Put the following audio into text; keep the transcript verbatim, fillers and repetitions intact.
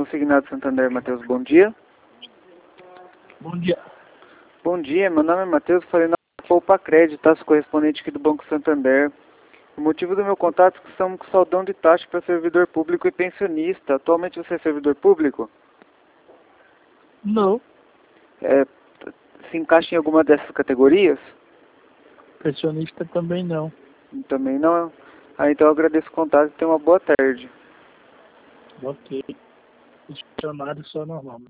Consignado Santander, Matheus, bom dia. Bom dia. Bom dia, meu nome é Matheus, falei na Poupa Crédito, taxa correspondente aqui do Banco Santander. O motivo do meu contato é que estamos com saldão de taxa para servidor público e pensionista. Atualmente você é servidor público? Não. É, se encaixa em alguma dessas categorias? Pensionista também não. Também não. Ah, então eu agradeço o contato e tenha uma boa tarde. Ok. Funcionário só normal.